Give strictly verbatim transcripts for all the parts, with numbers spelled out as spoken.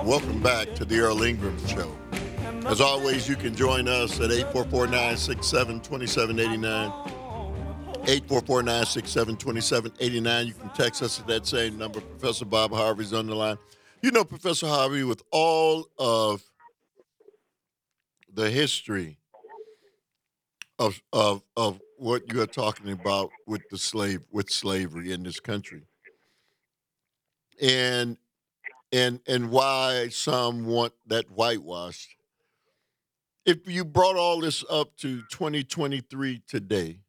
welcome back to the Earl Ingram Show. As always, you can join us at eight four four, nine six seven, two seven eight nine, eight four four, nine six seven, two seven eight nine. You can text us at that same number. Professor Bob Harvey's on the line. You know Professor Harvey, with all of the history of of of what you are talking about with the slave with slavery in this country, and and and why some want that whitewashed. If you brought all this up to twenty twenty-three today,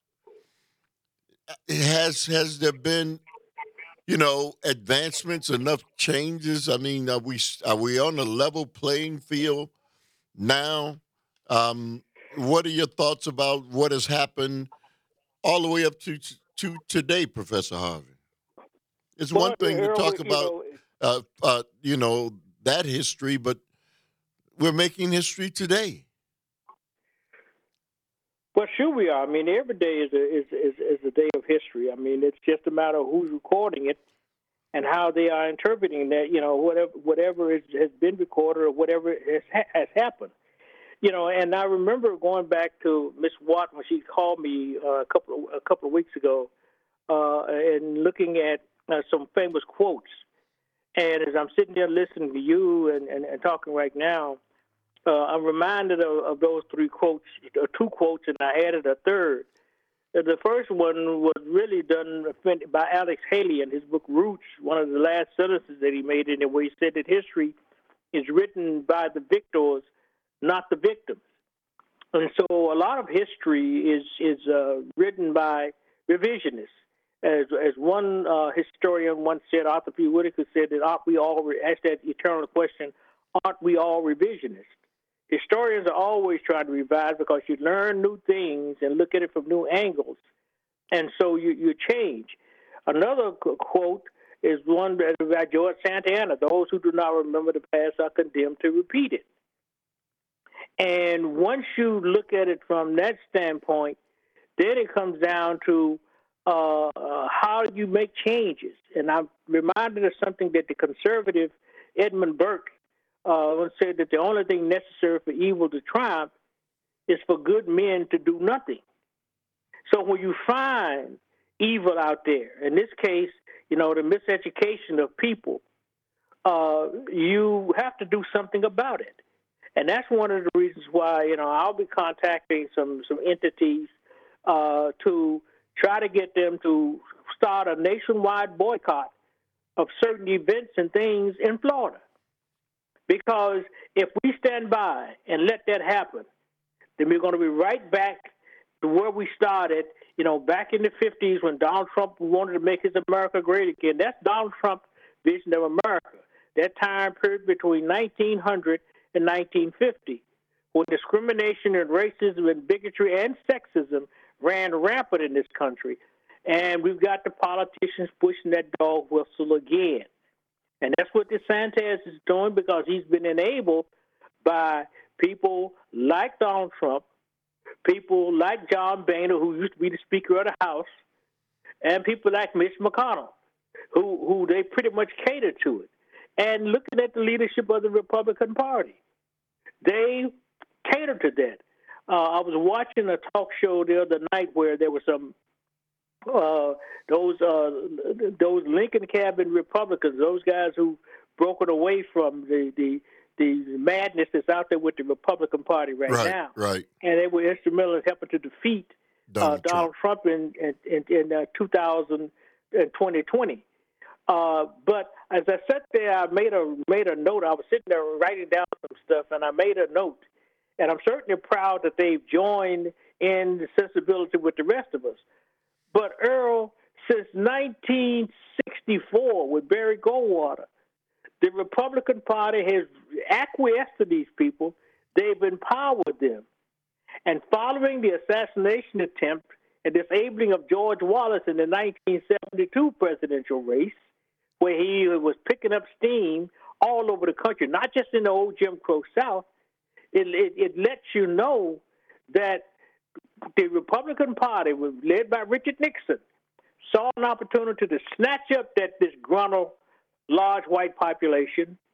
has has there been, you know, advancements, enough changes? I mean, are we are we on a level playing field now? Um, what are your thoughts about what has happened all the way up to to today, Professor Harvey? It's Well, one thing to Earl, talk you about, know, uh, uh, you know, that history, but we're making history today. well, sure we are. I mean, every day is a is, is is a day of history. I mean, it's just a matter of who's recording it and how they are interpreting that. You know, whatever whatever is, has been recorded or whatever has ha- has happened. You know, and I remember going back to Miss Watt when she called me uh, a couple of, a couple of weeks ago, uh, and looking at uh, some famous quotes. And as I'm sitting there listening to you and, and, and talking right now, uh, I'm reminded of, of those three quotes, or two quotes, and I added a third. Uh, The first one was really done by Alex Haley in his book Roots, one of the last sentences that he made in it, where he said that history is written by the victors, not the victims. And so a lot of history is is uh, written by revisionists. As as one uh, historian once said, Arthur P. Whitaker said that aren't we all, asked that eternal question, aren't we all revisionists? Historians are always trying to revise because you learn new things and look at it from new angles. And so you, you change. Another quote is one by George Santayana: those who do not remember the past are condemned to repeat it. And once you look at it from that standpoint, then it comes down to uh, uh, how you make changes. And I'm reminded of something that the conservative Edmund Burke uh, once said, that the only thing necessary for evil to triumph is for good men to do nothing. So when you find evil out there, in this case, you know, the miseducation of people, uh, you have to do something about it. And that's one of the reasons why, you know, I'll be contacting some, some entities uh, to try to get them to start a nationwide boycott of certain events and things in Florida. Because if we stand by and let that happen, then we're going to be right back to where we started, you know, back in the fifties when Donald Trump wanted to make his America great again. That's Donald Trump's vision of America. That time period between nineteen hundred and nineteen fifty, when discrimination and racism and bigotry and sexism ran rampant in this country. And we've got the politicians pushing that dog whistle again. And that's what DeSantis is doing, because he's been enabled by people like Donald Trump, people like John Boehner, who used to be the Speaker of the House, and people like Mitch McConnell, who, who they pretty much cater to it. And looking at the leadership of the Republican Party, they cater to that. Uh, I was watching a talk show the other night where there were some uh, those uh, those Lincoln Cabin Republicans, those guys who broken away from the, the the madness that's out there with the Republican Party right, Right, now, right. and they were instrumental in helping to defeat uh, Donald Donald Trump, in in, in, in uh, two thousand twenty. Uh, but as I sat there, I made a made a note. I was sitting there writing down some stuff, and I made a note. And I'm certainly proud that they've joined in the sensibility with the rest of us. But Earl, since nineteen sixty-four with Barry Goldwater, the Republican Party has acquiesced to these people. They've empowered them. And following the assassination attempt and disabling of George Wallace in the nineteen seventy-two presidential race, where he was picking up steam all over the country, not just in the old Jim Crow South, it, it, it lets you know that the Republican Party, led by Richard Nixon, saw an opportunity to snatch up that disgruntled large white population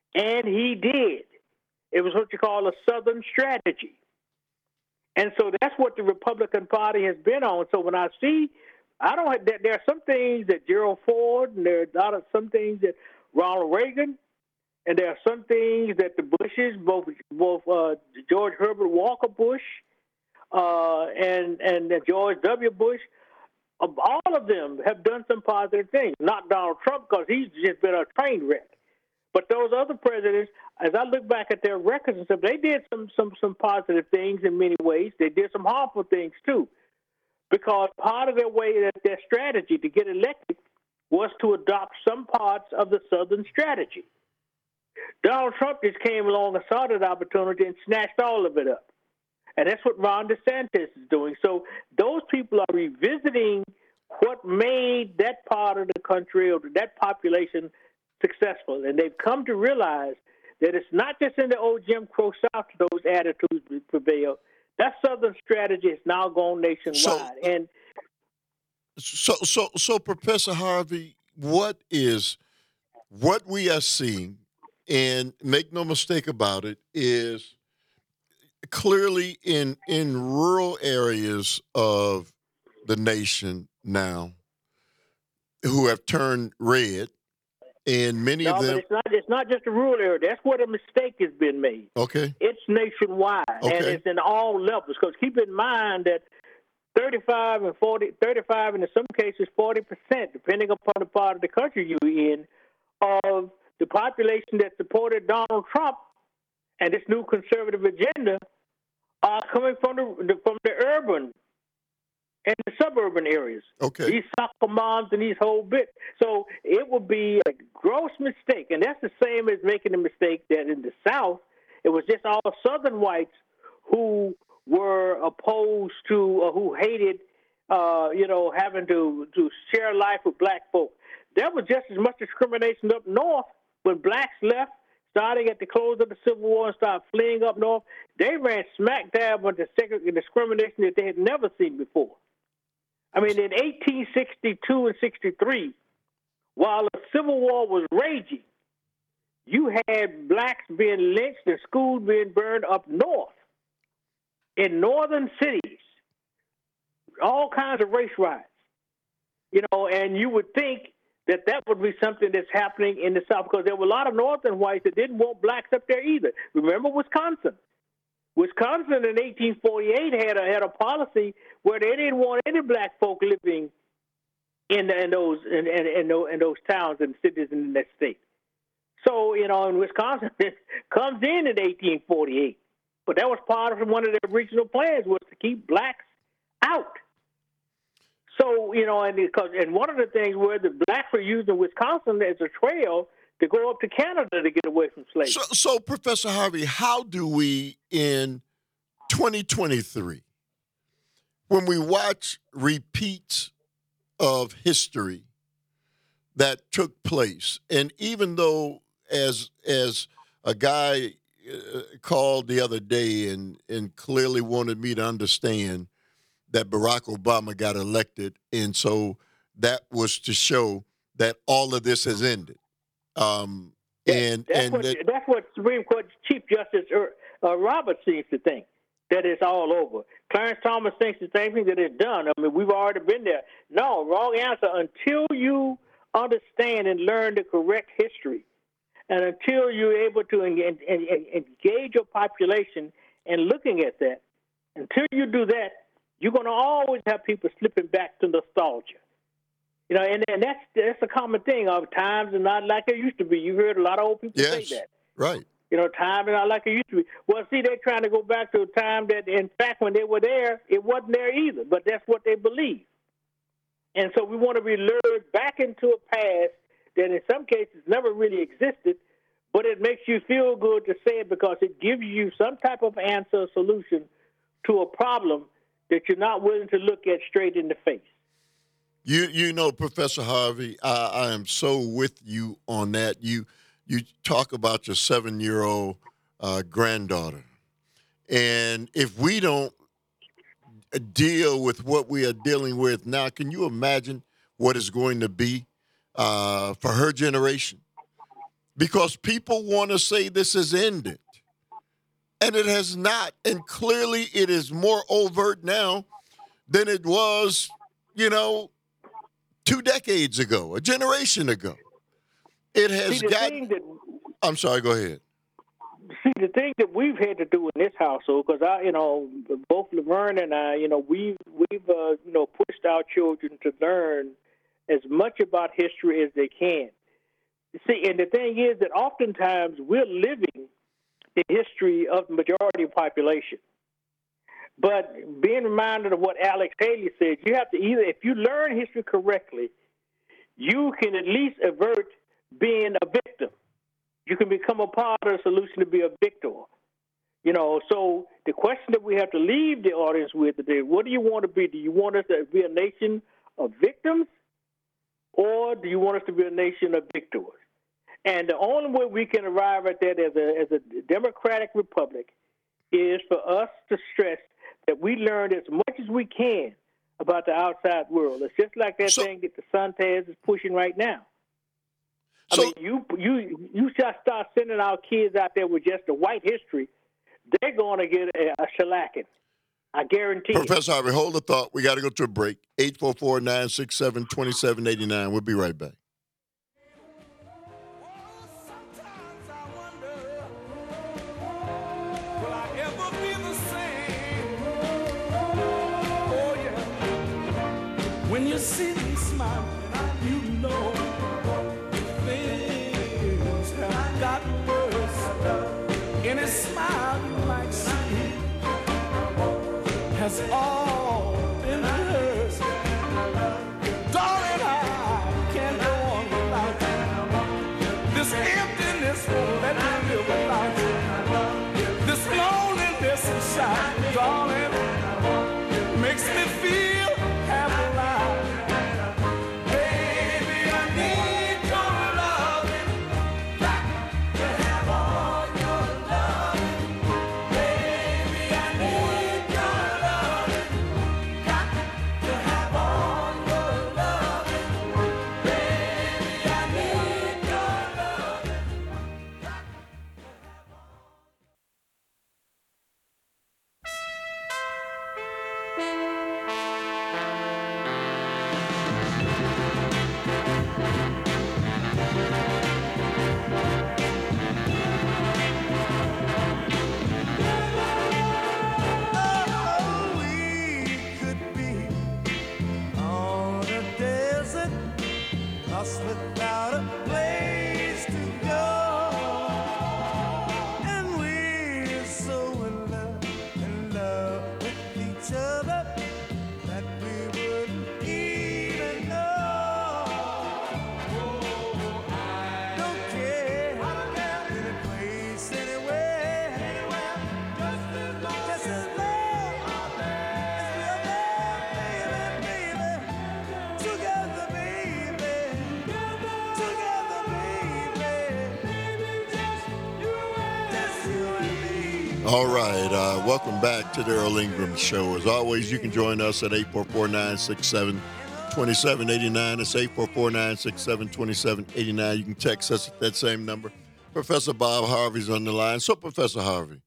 And he did. It was what you call a Southern strategy. And so that's what the Republican Party has been on. So when I see, I don't, there, there are some things that Gerald Ford, and there are a lot of some things that Ronald Reagan, and there are some things that the Bushes, both both uh, George Herbert Walker Bush uh, and and George W. Bush, all of them have done some positive things. Not Donald Trump, because he's just been a train wreck. But those other presidents, as I look back at their records and stuff, they did some some some positive things in many ways. They did some harmful things too, because part of their way, their strategy to get elected was to adopt some parts of the Southern strategy. Donald Trump just came along and saw that opportunity and snatched all of it up. And that's what Ron DeSantis is doing. So those people are revisiting what made that part of the country or that population successful. And they've come to realize that it's not just in the old Jim Crow South those attitudes prevail. That Southern strategy has now gone nationwide. So, and so, so, so, Professor Harvey, what is what we are seeing, and make no mistake about it, is clearly in in rural areas of the nation now who have turned red, and many no, of them. But it's not. It's not just a rural area. That's where the mistake has been made. Okay. It's nationwide, okay. and it's in all levels. Because keep in mind that thirty-five and forty, thirty-five, and in some cases forty percent, depending upon the part of the country you're in, of the population that supported Donald Trump and this new conservative agenda are coming from the from the urban and the suburban areas. Okay. These soccer moms and these whole bit. So it would be a gross mistake, and that's the same as making the mistake that in the South it was just all Southern whites who were opposed to or who hated, uh, you know, having to to share life with black folk. There was just as much discrimination up north when blacks left, starting at the close of the Civil War and started fleeing up north. They ran smack dab into discrimination that they had never seen before. I mean, in eighteen sixty-two and sixty-three, while the Civil War was raging, you had blacks being lynched and schools being burned up north in northern cities, all kinds of race riots. You know, and you would think that that would be something that's happening in the South, because there were a lot of northern whites that didn't want blacks up there either. Remember Wisconsin? Wisconsin in eighteen forty-eight had a had a policy where they didn't want any black folk living in, in those in, in, in, those, in those towns and cities in that state. So, you know, in Wisconsin, it comes in in eighteen forty-eight. But that was part of one of their original plans, was to keep blacks out. So, you know, and because and one of the things where the blacks were using Wisconsin as a trail to go up to Canada to get away from slavery. So, so Professor Harvey, how do we in twenty twenty-three, when we watch repeats of history that took place, and even though as as a guy uh, called the other day and and clearly wanted me to understand that Barack Obama got elected, and so that was to show that all of this has ended. Um, and that's and what, that, that's what Supreme Court Chief Justice uh, Roberts seems to think, that it's all over. Clarence Thomas thinks the same thing, that it's done. I mean, we've already been there. No, wrong answer. Until you understand and learn the correct history, and until you're able to engage, engage your population in looking at that, until you do that, you're going to always have people slipping back to nostalgia. You know, and, and that's that's a common thing. Of times are not like they used to be. You heard a lot of old people yes, say that. Right. You know, time is not like it used to be. Well, see, they're trying to go back to a time that, in fact, when they were there, it wasn't there either. But that's what they believe. And so we want to be lured back into a past that in some cases never really existed, but it makes you feel good to say it because it gives you some type of answer or solution to a problem that you're not willing to look at straight in the face. You you know, Professor Harvey, I, I am so with you on that. You you talk about your seven-year-old uh, granddaughter, and if we don't deal with what we are dealing with now, can you imagine what it's going to be uh, for her generation? because people want to say this has ended. And it has not. And clearly it is more overt now than it was, you know, two decades ago, a generation ago. It has See, the got. thing that, I'm sorry, go ahead. see, the thing that we've had to do in this household, because I, you know, both Laverne and I, you know, we've, we've uh, you know, pushed our children to learn as much about history as they can. See, and the thing is that oftentimes we're living the history of the majority of the population. But being reminded of what Alex Haley said, you have to either, if you learn history correctly, you can at least avert being a victim. You can become a part of the solution to be a victor. You know, so the question that we have to leave the audience with today, what do you want to be? Do you want us to be a nation of victims, or do you want us to be a nation of victors? And the only way we can arrive at that as a, as a democratic republic is for us to stress that we learn as much as we can about the outside world. It's just like that So- thing that the Suntas is pushing right now. I So- mean, you you you just start sending our kids out there with just a white history, they're going to get a, a shellacking. I guarantee it. Professor Harvey, hold the thought. We got to go to a break. eight four four, nine six seven, two seven eight nine. We'll be right back. Sometimes I wonder, will I ever be the same? Oh, yeah. When you see me smiling, you know things have gotten worse. Any smile you might see has all been rehearsed. Darling, I can't go on without you. This emptiness won't let me live without you. This loneliness inside, darling, makes me feel half alive. Baby, I need your loving, got to have all your loving. Baby, I need your loving, got to have all your loving. Baby, I need your loving. Oh, we could be on a desert, lost without a place to go. And we're so in love, in love with each other that we wouldn't even know. Oh, I don't care, I don't care, any place, anywhere, anywhere, just as long, just as long as we're there, baby, baby, together, baby, together, baby, just you and just you and me. All right. Uh, welcome back to the Earl Ingram Show. As always, you can join us at eight four four, nine six seven, two seven eight nine. It's eight four four, nine six seven, two seven eight nine. You can text us at that same number. Professor Bob Harvey's on the line. So, Professor Harvey,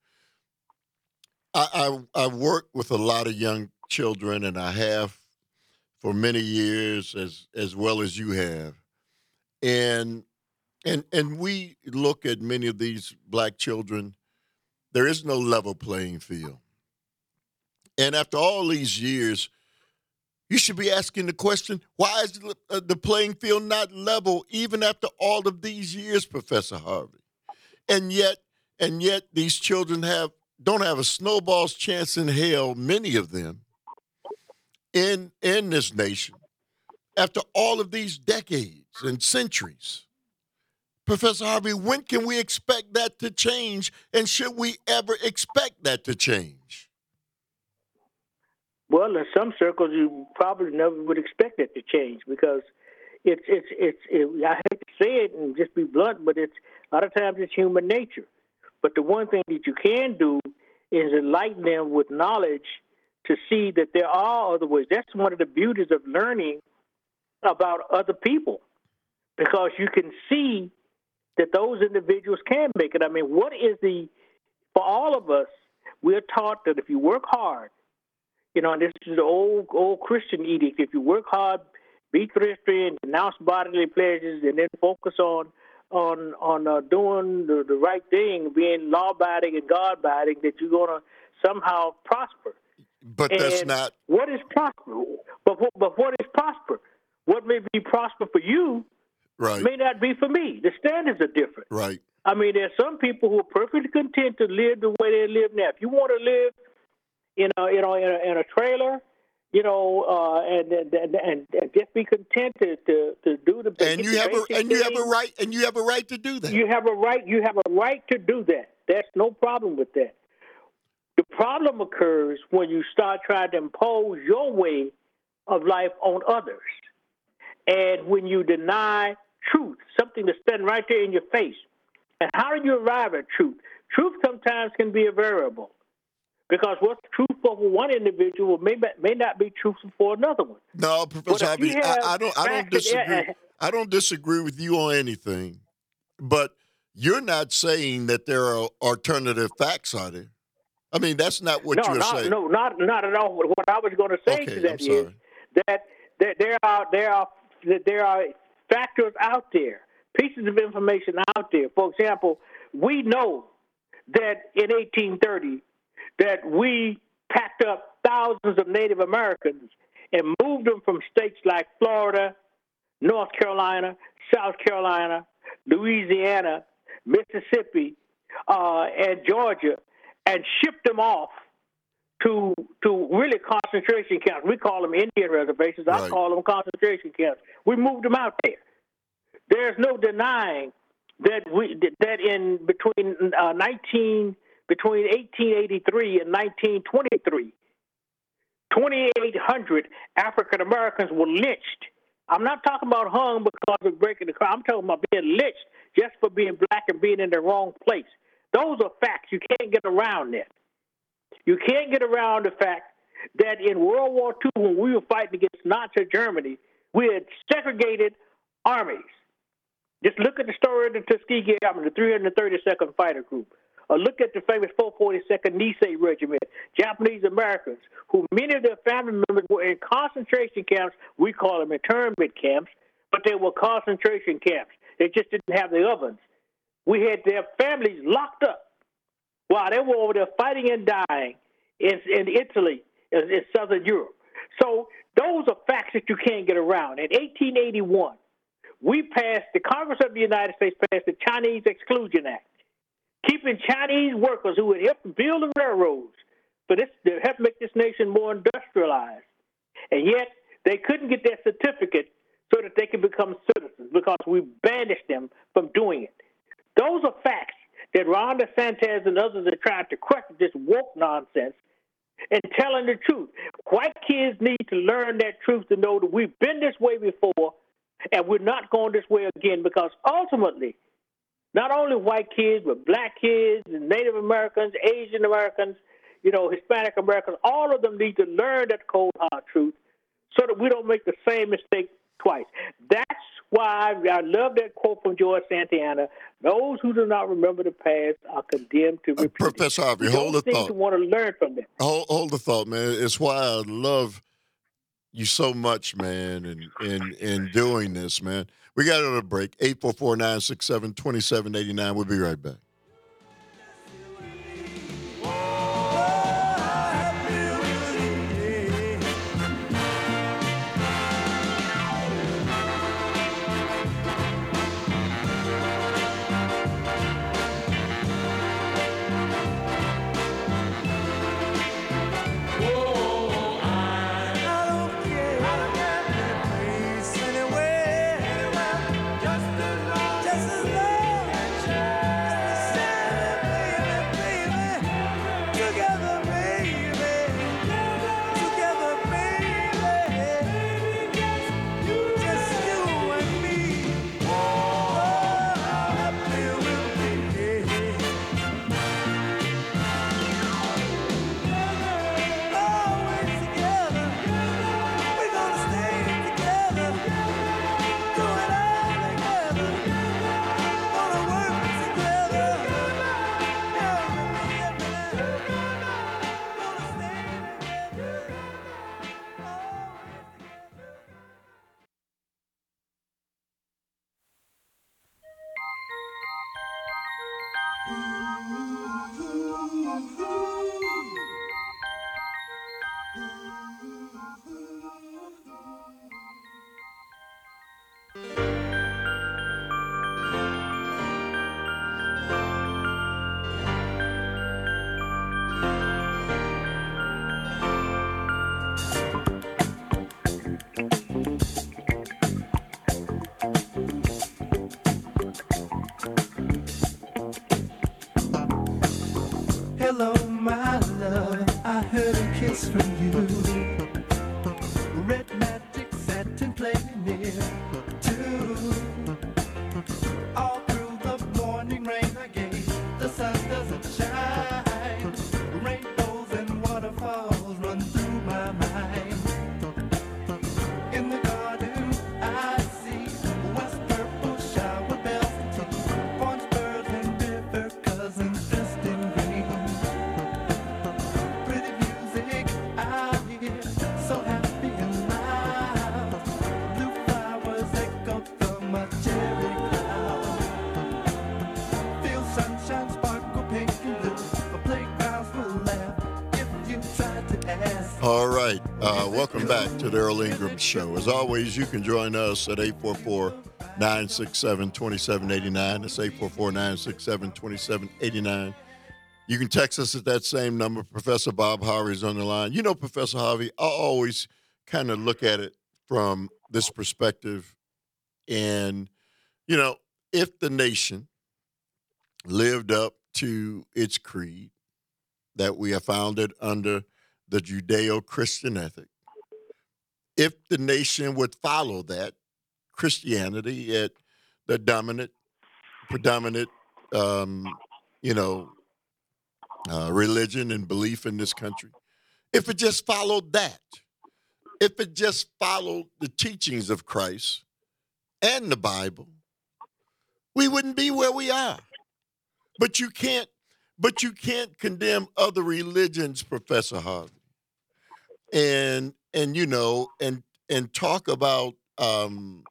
I, I, I work with a lot of young children, and I have for many years, as as well as you have. And and and we look at many of these black children. There is no level playing field. And after all these years, you should be asking the question, why is the, uh, the playing field not level even after all of these years, Professor Harvey? And yet, and yet these children have don't have a snowball's chance in hell, many of them, in in this nation, after all of these decades and centuries. Professor Harvey, when can we expect that to change, and should we ever expect that to change? Well, in some circles, you probably never would expect it to change because it's it's it's. It, I hate to say it and just be blunt, but it's a lot of times it's human nature. But the one thing that you can do is enlighten them with knowledge to see that there are other ways. That's one of the beauties of learning about other people, because you can see that those individuals can make it. I mean, what is the, for all of us, we're taught that if you work hard, you know, and this is the old, old Christian edict, if you work hard, be thrifty and denounce bodily pleasures and then focus on on on uh, doing the, the right thing, being law-abiding and God-abiding, that you're going to somehow prosper. But that's And not what is prosper? But what, but what is prosper? What may be prosper for you right. may not be for me. The standards are different. Right. I mean, there's some people who are perfectly content to live the way they live now. If you want to live in a you know in a, in a trailer, you know, uh, and, and and and just be content to to, to do the And you have a basic and you have a things, right and you have a right to do that. you have a right. You have a right to do that. There's no problem with that. The problem occurs when you start trying to impose your way of life on others, and when you deny truth, something that's standing right there in your face. And how do you arrive at truth? Truth sometimes can be a variable, because what's truthful for one individual may may not be truthful for another one. No, Professor But if you Harvey, I, have I don't I don't facts and- disagree. I don't disagree with you on anything. But you're not saying that there are alternative facts, are there? I mean, that's not what no, you're not, saying. no, not not at all. What I was going to say Okay, to that I'm is sorry. that, that there are there are that there are factors out there, pieces of information out there. For example, we know that in eighteen thirty that we packed up thousands of Native Americans and moved them from states like Florida, North Carolina, South Carolina, Louisiana, Mississippi, uh, and Georgia, and shipped them off to to really concentration camps. We call them Indian reservations. I Right. call them concentration camps. We moved them out there. There's no denying that we that in between uh, nineteen between eighteen eighty-three and nineteen twenty-three, twenty-eight hundred African Americans were lynched. I'm not talking about hung because of breaking the crime. I'm talking about being lynched just for being black and being in the wrong place. Those are facts. You can't get around that. You can't get around the fact that in World War Two, when we were fighting against Nazi Germany, we had segregated armies. Just look at the story of the Tuskegee Airmen, the three hundred thirty-second Fighter Group. Or look at the famous four forty-second Nisei Regiment, Japanese Americans, who many of their family members were in concentration camps. We call them internment camps, but they were concentration camps. They just didn't have the ovens. We had their families locked up while they were over there fighting and dying in, in Italy, in, in Southern Europe. So those are facts that you can't get around. In eighteen eighty-one, we passed, the Congress of the United States passed the Chinese Exclusion Act, keeping Chinese workers who had helped build the railroads for this to help make this nation more industrialized. And yet they couldn't get their certificate so that they could become citizens because we banished them from doing it. Those are facts that Ron DeSantis and others are trying to correct this woke nonsense and telling the truth. White kids need to learn that truth to know that we've been this way before and we're not going this way again, because ultimately, not only white kids, but black kids and Native Americans, Asian Americans, you know, Hispanic Americans, all of them need to learn that cold hard truth so that we don't make the same mistake twice. That's why I love that quote from George Santayana. Those who do not remember the past are condemned to Uh, repeat it. Professor Harvey, We hold don't the seem thought. to want to learn from them. Hold, hold the thought, man. It's why I love you so much, man, and in, in doing this, man. We got another break. eight four four, nine six seven, two seven eight nine. We'll be right back. I don't care. I don't care. Any place, anywhere, anywhere. Just as long, just as long as Hello, my love. I heard a kiss from you. Red magic satin playing near too. All through the morning rain I gave, the sun doesn't shine. Rainbows and waterfalls run through my mind. In the garden I see west purple shower bells and tea. Orange birds and river cousins dressed in green. Pretty music I hear, so happy and loud. Blue flowers echo from a cherry cloud. Feel sunshine sparkle pink and blue. A playgrounds will laugh if you try to ask. All right. Uh, welcome back to the Earl Ingram Show. As always, you can join us at eight four four, nine six seven, two seven eight nine. That's eight four four, nine six seven, two seven eight nine. You can text us at that same number. Professor Bob Harvey is on the line. You know, Professor Harvey, I always kind of look at it from this perspective. And, you know, if the nation lived up to its creed that we have founded under the Judeo-Christian ethic, if the nation would follow that Christianity at the dominant, predominant, um, you know, uh, religion and belief in this country, if it just followed that, if it just followed the teachings of Christ and the Bible, we wouldn't be where we are. But you can't, but you can't condemn other religions, Professor Harvey. And and you know, and and talk about um,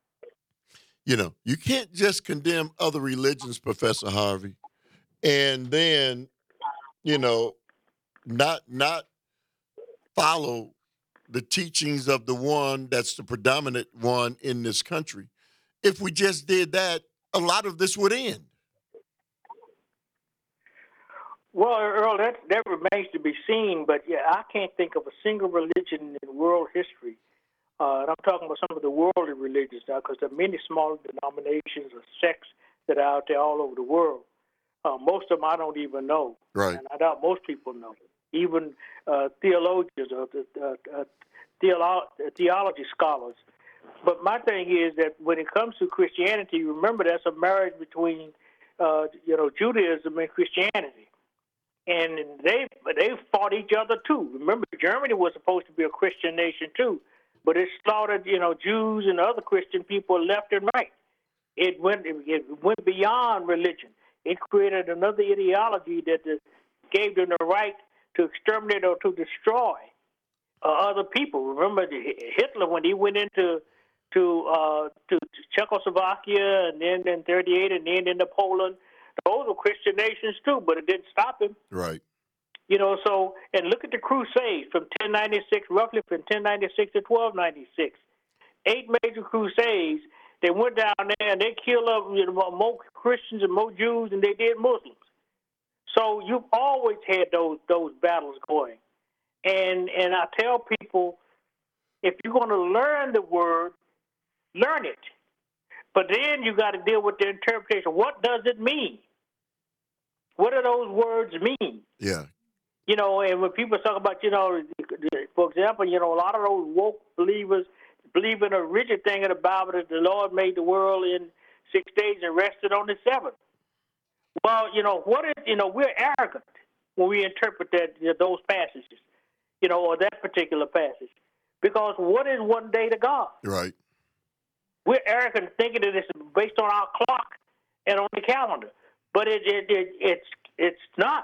you know, you can't just condemn other religions, Professor Harvey, and then, you know, not not follow the teachings of the one that's the predominant one in this country. If we just did that, a lot of this would end. Well, Earl, that that remains to be seen. But yeah, I can't think of a single religion in world history. Uh, and I'm talking about some of the worldly religions now, because there are many small denominations or sects that are out there all over the world. Uh, most of them I don't even know, Right. and I doubt most people know. Even uh, theologians or uh, uh, theolo- theology scholars. But my thing is that when it comes to Christianity, remember that's a marriage between uh, you know Judaism and Christianity. And they they fought each other too. Remember, Germany was supposed to be a Christian nation too, but it slaughtered you know Jews and other Christian people left and right. It went it went beyond religion. It created another ideology that gave them the right to exterminate or to destroy uh, other people. Remember Hitler when he went into to uh, to Czechoslovakia and then in thirty-eight and then into Poland. Those were Christian nations too, but it didn't stop him. Right. You know, so, and look at the Crusades from ten ninety-six, roughly from ten ninety-six to twelve ninety-six. Eight major Crusades. They went down there and they killed up you know, more Christians and more Jews than they did Muslims. So you've always had those those battles going. And and I tell people, if you're going to learn the word, learn it. But then you got to deal with the interpretation. What does it mean? What do those words mean? Yeah. You know, and when people talk about, you know, for example, you know, a lot of those woke believers believe in a rigid thing in the Bible that the Lord made the world in six days and rested on the seventh. Well, you know, what is, you know, we're arrogant when we interpret that you know, those passages, you know, or that particular passage. Because what is one day to God? Right. We're arrogant thinking that it's based on our clock and on the calendar. But it, it, it it's it's not.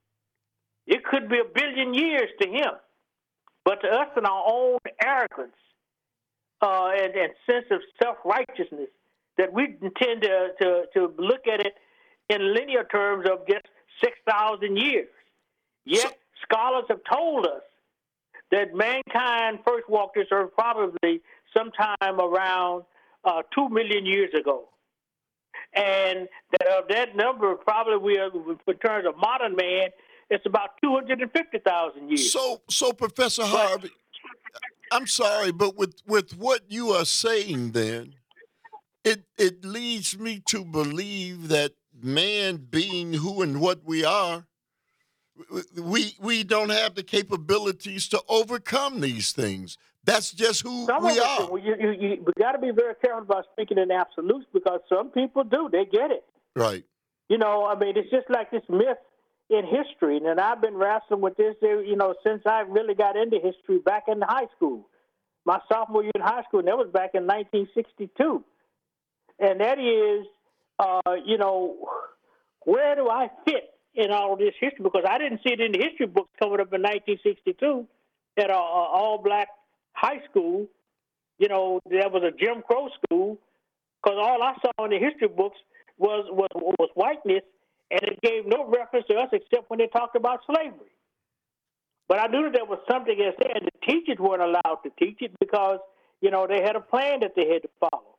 It could be a billion years to him. But to us in our own arrogance uh, and, and sense of self-righteousness, that we tend to, to, to look at it in linear terms of just six thousand years. Yet So- scholars have told us that mankind first walked this earth probably sometime around uh, two million years ago. And that of that number, probably we are, in terms of modern man, it's about two hundred fifty thousand years. So, so Professor Harvey, I'm sorry, but with, with what you are saying then, it it leads me to believe that man being who and what we are, we we don't have the capabilities to overcome these things. That's just who Some we of are. us, do. you, you, you, we got to be very careful about speaking in absolutes because some people do. They get it. Right. You know, I mean, it's just like this myth in history. And I've been wrestling with this, you know, since I really got into history back in high school. My sophomore year in high school, and that was back in nineteen sixty-two. And that is, uh, you know, where do I fit in all of this history? Because I didn't see it in the history books coming up in nineteen sixty-two at an all-black high school. You know, there was a Jim Crow school because all I saw in the history books was, was, was whiteness, and it gave no reference to us except when they talked about slavery. But I knew that there was something else there, and the teachers weren't allowed to teach it because, you know, they had a plan that they had to follow.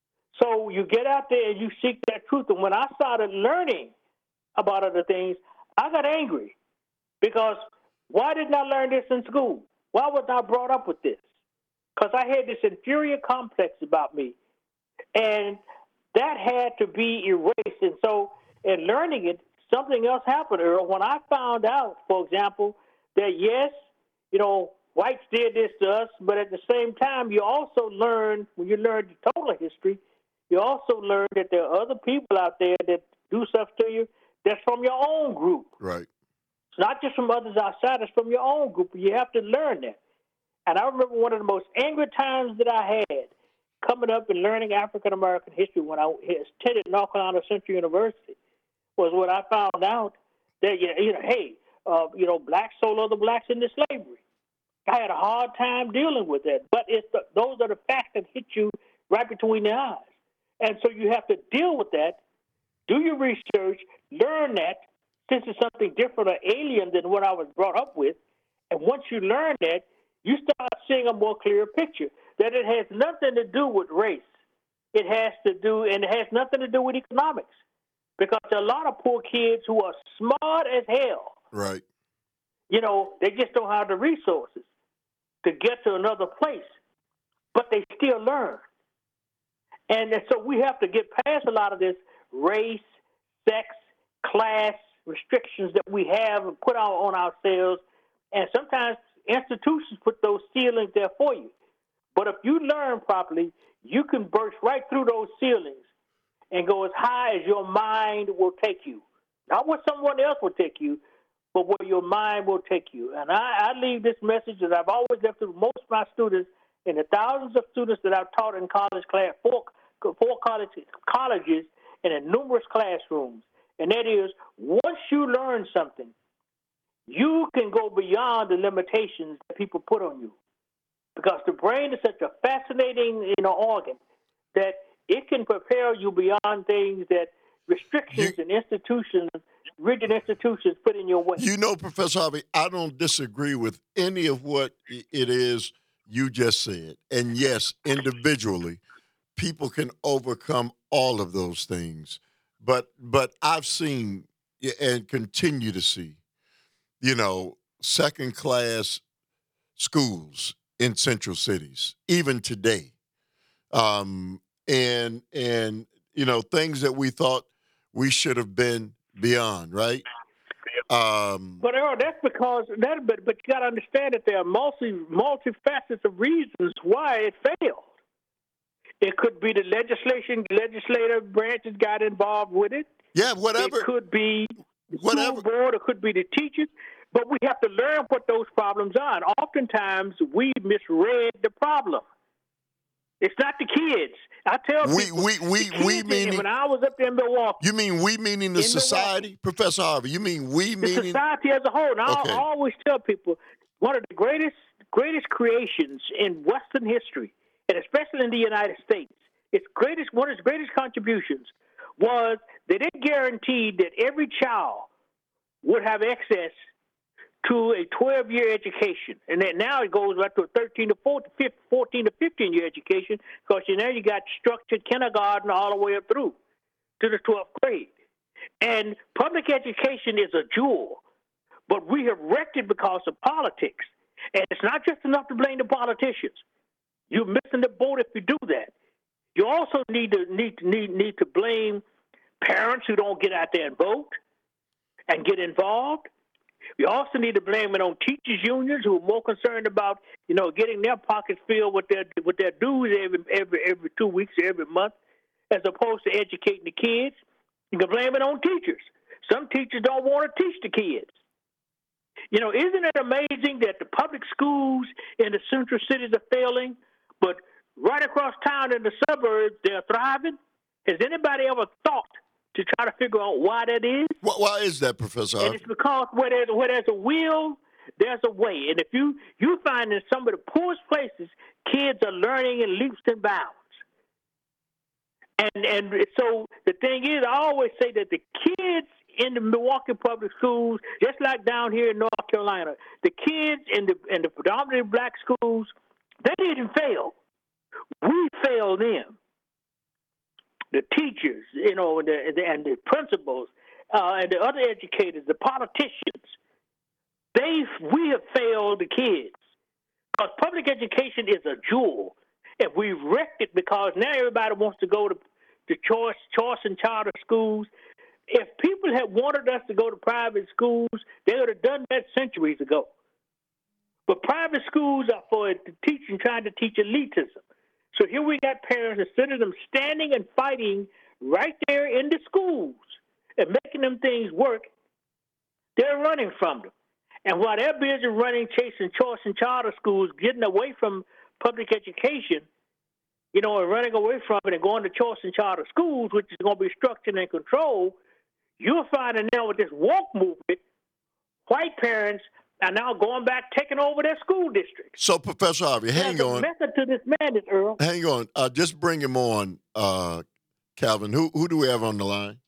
So you get out there and you seek that truth. And when I started learning about other things, I got angry because why didn't I learn this in school? Why was I brought up with this? Because I had this inferior complex about me. And that had to be erased. And so in learning it, something else happened, Earl. When I found out, for example, that yes, you know, whites did this to us, but at the same time, you also learn, when you learn the total history, you also learn that there are other people out there that do stuff to you that's from your own group. Right. It's not just from others outside, it's from your own group. You have to learn that. And I remember one of the most angry times that I had coming up and learning African-American history when I attended North Carolina Central University was when I found out that, you know, hey, uh, you know, blacks sold other blacks into slavery. I had a hard time dealing with that. But it's the, those are the facts that hit you right between the eyes. And so you have to deal with that, do your research, learn that, since it's something different or alien than what I was brought up with. And once you learn that, you start seeing a more clear picture, that it has nothing to do with race. It has to do, and it has nothing to do with economics. Because there are a lot of poor kids who are smart as hell. Right. You know, they just don't have the resources to get to another place, but they still learn. And so we have to get past a lot of this race, sex, class restrictions that we have put out on ourselves. And sometimes institutions put those ceilings there for you. But if you learn properly, you can burst right through those ceilings and go as high as your mind will take you. Not where someone else will take you, but where your mind will take you. And I, I leave this message that I've always left to most of my students and the thousands of students that I've taught in college class, four, four college, colleges and in numerous classrooms. And that is, once you learn something, you can go beyond the limitations that people put on you. Because the brain is such a fascinating, you know, organ that it can prepare you beyond things that restrictions You- and institutions, rigid institutions put in your way. You know, Professor Harvey, I don't disagree with any of what i- it is you just said. And yes, individually, people can overcome all of those things. But but I've seen y- and continue to see, you know, second class schools in central cities, even today. Um, and and you know, things that we thought we should have been beyond, right? Um, But Earl, that's because that. But but you got to understand that there are multi multifacets of reasons why it failed. It could be the legislation, legislative branches got involved with it. yeah, whatever, It could be the whatever. school board. It could be the teachers. But we have to learn what those problems are. And oftentimes we misread the problem. It's not the kids. I tell We people, we we the we kids, meaning when I was up there in Milwaukee, you mean we meaning the In Milwaukee. society, Professor Harvey? You mean we the meaning society as a whole. And I Okay. I always tell people, one of the greatest greatest creations in Western history, and especially in the United States, its greatest one of its greatest contributions was that it guaranteed that every child would have access to a twelve-year education, and that now it goes right to a thirteen to fourteen to fifteen-year education because you know you got structured kindergarten all the way up through to the twelfth grade. And public education is a jewel, but we have wrecked it because of politics. And it's not just enough to blame the politicians. You're missing the boat if you do that. You also need to need to need need to blame parents who don't get out there and vote and get involved. We also need to blame it on teachers' unions who are more concerned about, you know, getting their pockets filled with their with their dues every every every two weeks or every month, as opposed to educating the kids. You can blame it on teachers. Some teachers don't want to teach the kids. You know, isn't it amazing that the public schools in the central cities are failing, but right across town in the suburbs they're thriving? Has anybody ever thought to try to figure out why that is? Why, why is that, Professor And Harvey? it's because where there's, where there's a will, there's a way. And if you, you find in some of the poorest places, kids are learning in leaps and bounds. And and so the thing is, I always say that the kids in the Milwaukee public schools, just like down here in North Carolina, the kids in the in the predominantly black schools, they didn't fail. We failed them. The teachers, you know, and the, and the principals, uh, and the other educators, the politicians, they we have failed the kids. Because public education is a jewel. And we've wrecked it because now everybody wants to go to, to choice, choice and charter schools. If people had wanted us to go to private schools, they would have done that centuries ago. But private schools are for teaching, trying to teach elitism. So here we got parents, instead of them standing and fighting right there in the schools and making them things work, they're running from them. And while they're busy running, chasing choice and charter schools, getting away from public education, you know, and running away from it and going to choice and charter schools, which is going to be structured and controlled, you're finding now with this woke movement, white parents are now going back, taking over their school districts. So, Professor Harvey, hang There's on. a method to this madness, Earl. Hang on. Uh, just bring him on, uh, Calvin. Who who do we have on the line?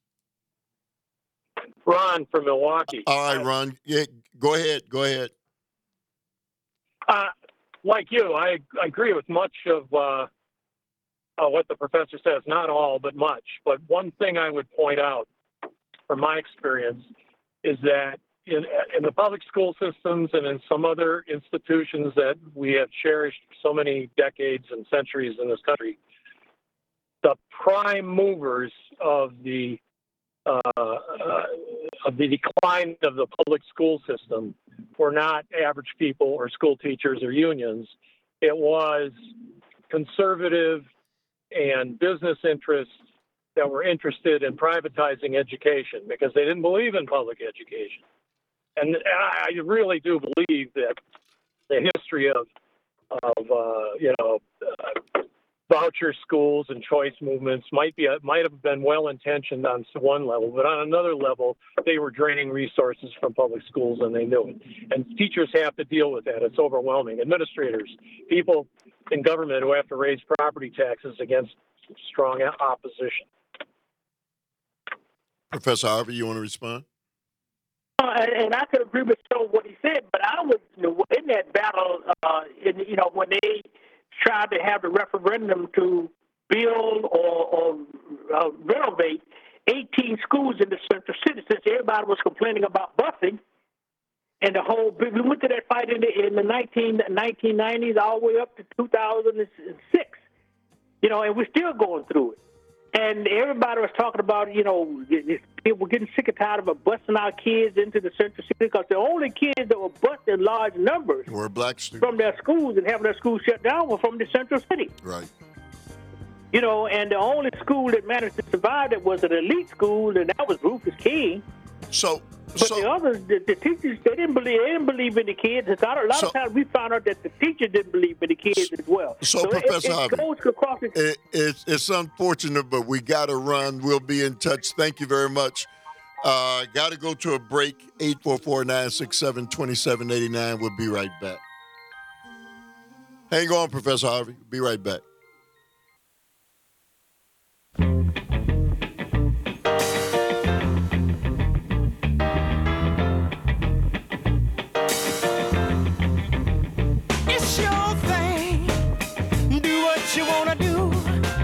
Ron from Milwaukee. All right, Ron. Yeah, go ahead. Go ahead. Uh, like you, I, I agree with much of uh, uh, what the professor says. Not all, but much. But one thing I would point out from my experience is that in, in the public school systems and in some other institutions that we have cherished for so many decades and centuries in this country, the prime movers of the uh, uh, of the decline of the public school system were not average people or school teachers or unions. It was conservative and business interests that were interested in privatizing education because they didn't believe in public education. And I really do believe that the history of, of uh, you know, uh, voucher schools and choice movements might be might have been well intentioned on one level, but on another level, they were draining resources from public schools, and they knew it. And teachers have to deal with that. It's overwhelming. Administrators, people in government who have to raise property taxes against strong opposition. Professor Harvey, you want to respond? Uh, and, and I could agree with some of what he said, but I was you know, in that battle, uh, in, you know, when they tried to have the referendum to build or, or uh, renovate eighteen schools in the central city, since everybody was complaining about busing. And the whole, we went to that fight in the, in the nineteen, nineteen nineties all the way up to two thousand six, you know, and we're still going through it. And everybody was talking about, you know, people were getting sick and tired of us busing our kids into the central city because the only kids that were bused in large numbers We're black students. from their schools and having their schools shut down were from the central city. Right. You know, and the only school that managed to survive that was an elite school, and that was Rufus King. So, But so the others, the, the teachers, they didn't believe. They didn't believe in the kids. A lot, a lot So- of times we found out that the teachers didn't believe in the kids as well. so, it- Professor it, it Harvey, goes across the it, it's it's unfortunate, but we got to run. We'll be in touch. Thank you very much. Uh, got to go to a break. eight four four, nine six seven, two seven eight nine. We'll be right back. Hang on, Professor Harvey. Be right back. It's your thing. Do what you wanna do.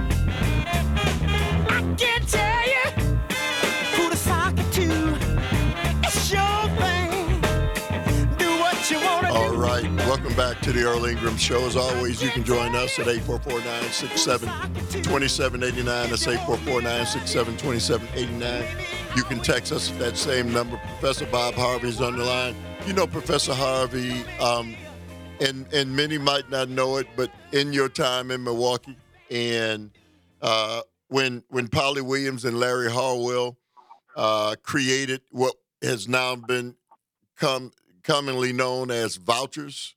I can't tell you who to sock it to. It's your thing. Do what you wanna All right. Welcome back to the Earl Ingram Show. As always, you can join us at eight four four, nine six seven, two seven eight nine. That's eight four four, nine six seven, two seven eight nine. You can text us at that same number. Professor Bob Harvey's on the line. You know Professor Harvey, um, and, and many might not know it, but in your time in Milwaukee, and uh, when when Polly Williams and Larry Harwell uh, created what has now been come commonly known as vouchers,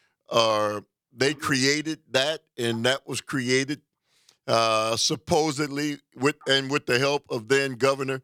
uh, they created that, and that was created uh, supposedly with and with the help of then Governor.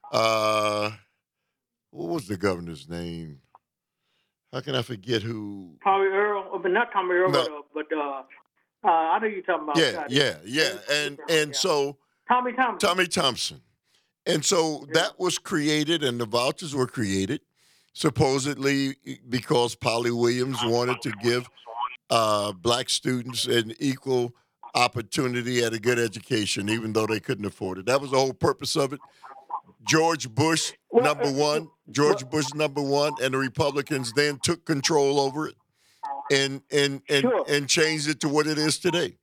Uh, what was the governor's name? How can I forget who? Tommy Earl, but not Tommy Earl, No. but, uh, but uh, uh, I know you're talking about. Yeah, uh, yeah, yeah, and and yeah. so Tommy Thompson. Tommy Thompson, and so Yeah. that was created, and the vouchers were created supposedly because Polly Williams wanted to give uh, black students an equal opportunity at a good education, even though they couldn't afford it. That was the whole purpose of it. George Bush, Well, number uh, one, George well- Bush, number one, and the Republicans then took control over it and and and, Sure. and changed it to what it is today.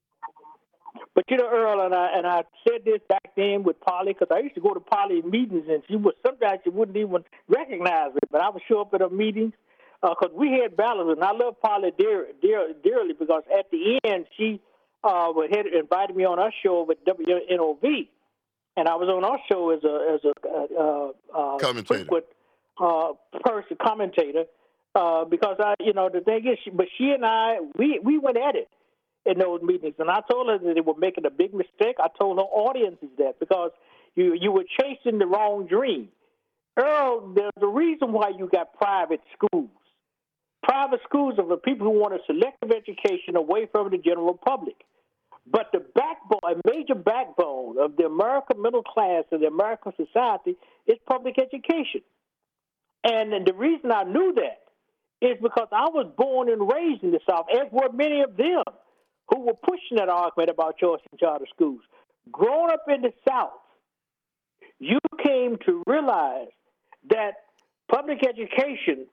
But you know, Earl, and I and I said this back then with Polly, because I used to go to Polly meetings, and she was sometimes she wouldn't even recognize me, but I would show up at her meetings because we had battles, and I love Polly dear, dear, dearly because at the end she uh, would had invited me on our show with W N O V, and I was on our show as a as a uh, uh, Commentator. frequent uh, person commentator uh, because I, you know, the thing is, she, but she and I we we went at it in those meetings, and I told her that they were making a big mistake. I told her audiences that because you you were chasing the wrong dream. Earl, there's a reason why you got private schools. Private schools are for people who want a selective education away from the general public. But the backbone, a major backbone of the American middle class and the American society is public education. And the reason I knew that is because I was born and raised in the South, as were many of them who were pushing that argument about choice in charter schools. Growing up in the South, you came to realize that public education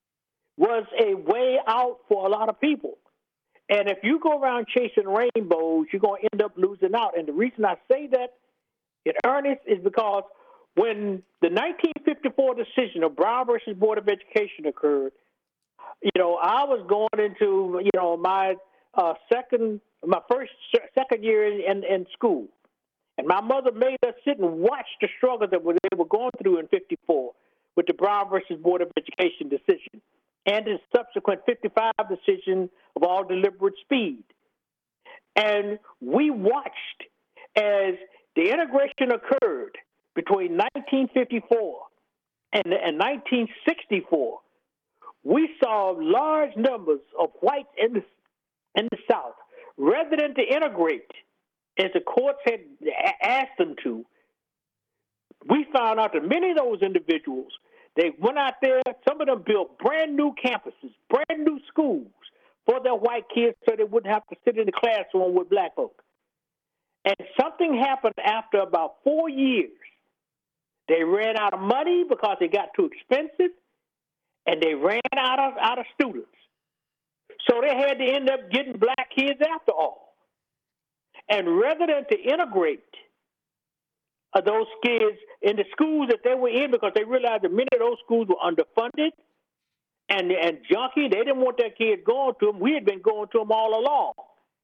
was a way out for a lot of people. And if you go around chasing rainbows, you're going to end up losing out. And the reason I say that in earnest is because when the nineteen fifty-four decision of Brown versus Board of Education occurred, you know, I was going into, you know, my uh, second, my first, second year in, in, in school. And my mother made us sit and watch the struggle that they were going through in fifty-four with the Brown versus Board of Education decision and the subsequent fifty-five decision of all deliberate speed. And we watched as the integration occurred between nineteen fifty-four and, and nineteen sixty-four. We saw large numbers of whites in the, in the South, rather than to integrate, as the courts had asked them to. We found out that many of those individuals, they went out there, some of them built brand new campuses, brand new schools for their white kids so they wouldn't have to sit in the classroom with black folk. And something happened after about four years. They ran out of money because it got too expensive, and they ran out of, out of students. So they had to end up getting black kids after all. And rather than to integrate uh, those kids in the schools that they were in, because they realized that many of those schools were underfunded and, and junky, they didn't want their kids going to them. We had been going to them all along.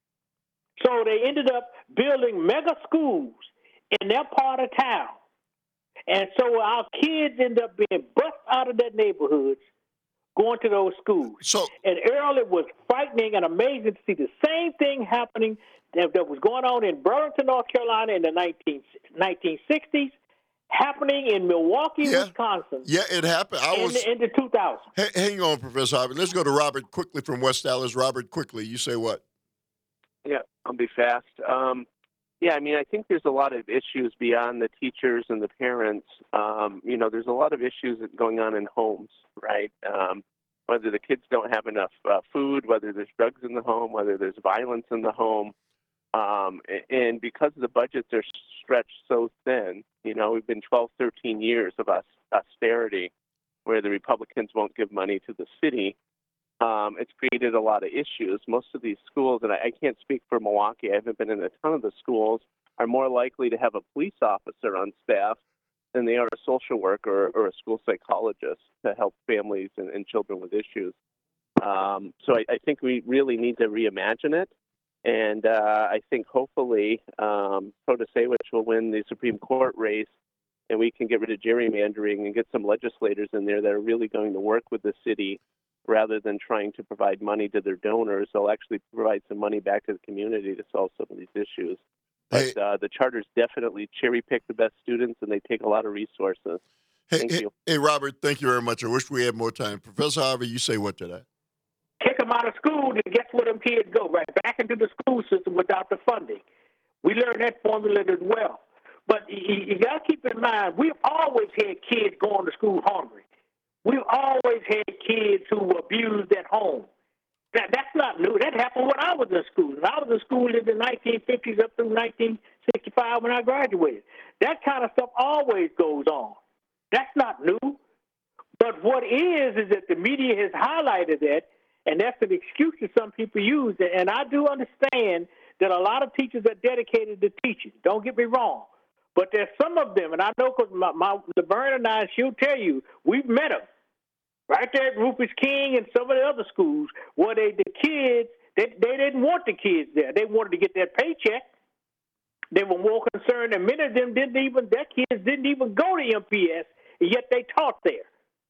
So they ended up building mega schools in their part of town. And so our kids end up being bused out of their neighborhoods, going to those schools. So, And Earl, it was frightening and amazing to see the same thing happening that, that was going on in Burlington, North Carolina in the nineteen sixties, happening in Milwaukee, Yeah. Wisconsin yeah, it happened. I in, was. the, in the two thousands. H- hang on, Professor Harvey. Let's go to Robert quickly from West Dallas. Robert, quickly. You say what? Yeah, I'll be fast. Um, yeah, I mean, I think there's a lot of issues beyond the teachers and the parents. Um, you know, there's a lot of issues going on in homes, right? Um, whether the kids don't have enough uh, food, whether there's drugs in the home, whether there's violence in the home. Um, and because the budgets are stretched so thin, you know, we've been twelve, thirteen years of us austerity where the Republicans won't give money to the city um, it's created a lot of issues. Most of these schools, and I, I can't speak for Milwaukee, I haven't been in a ton of the schools, are more likely to have a police officer on staff than they are a social worker or a school psychologist to help families and, and children with issues. Um, so I, I think we really need to reimagine it. And uh, I think hopefully um, Protasewicz will win the Supreme Court race, and we can get rid of gerrymandering and get some legislators in there that are really going to work with the city rather than trying to provide money to their donors. They'll actually provide some money back to the community to solve some of these issues. Hey, But uh, the charters definitely cherry pick the best students, and they take a lot of resources. hey, Thank hey, you. hey, Robert, thank you very much. I wish we had more time. Professor Harvey, you say what to that? Kick them out of school, and guess where them kids go? Right back into the school system without the funding. We learned that formula as well. But you, you got to keep in mind, we've always had kids going to school hungry. We've always had kids who were abused at home. That that's not new. That happened when I was in school. And I was in school in the nineteen fifties up through nineteen sixty-five when I graduated. That kind of stuff always goes on. That's not new. But what is is that the media has highlighted that, and that's an excuse that some people use. And I do understand that a lot of teachers are dedicated to teaching. Don't get me wrong. But there's some of them, and I know because my, my Laverne and I, she'll tell you, we've met them right there at Rufus King and some of the other schools where they the kids, they, they didn't want the kids there. They wanted to get their paycheck. They were more concerned, and many of them didn't even, their kids didn't even go to M P S, and yet they taught there.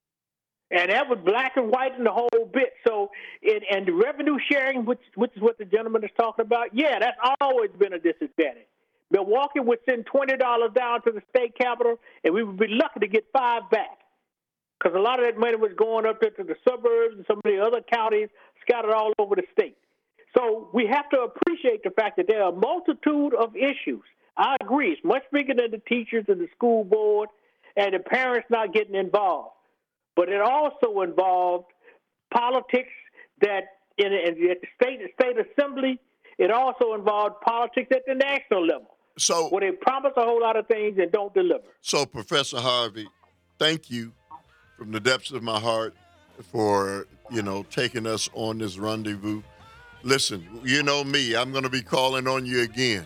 And that was black and white in the whole bit. So, it, and the revenue sharing, which, which is what the gentleman is talking about, yeah, that's always been a disadvantage. Milwaukee would send twenty dollars down to the state capitol, and we would be lucky to get five back. Because a lot of that money was going up there to the suburbs and some of the other counties scattered all over the state. So we have to appreciate the fact that there are a multitude of issues. I agree. It's much bigger than the teachers and the school board and the parents not getting involved. But it also involved politics that in, in at the state, the state assembly, it also involved politics at the national level. So, where they promise a whole lot of things and don't deliver. So, Professor Harvey, thank you from the depths of my heart for, you know, taking us on this rendezvous. Listen, you know me, I'm going to be calling on you again.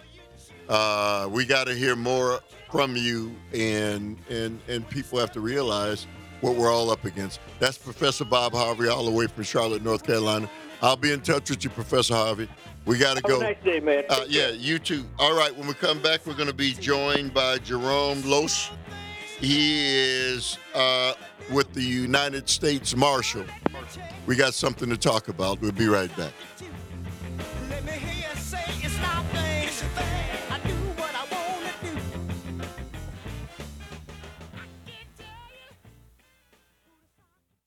Uh, we got to hear more from you, and, and, and people have to realize what we're all up against. That's Professor Bob Harvey, all the way from Charlotte, North Carolina. I'll be in touch with you, Professor Harvey. We got to go. Have a nice day, man. Uh, yeah, you too. All right, when we come back, we're going to be joined by Jerome Loesch. He is uh, with the United States Marshal. We got something to talk about. We'll be right back.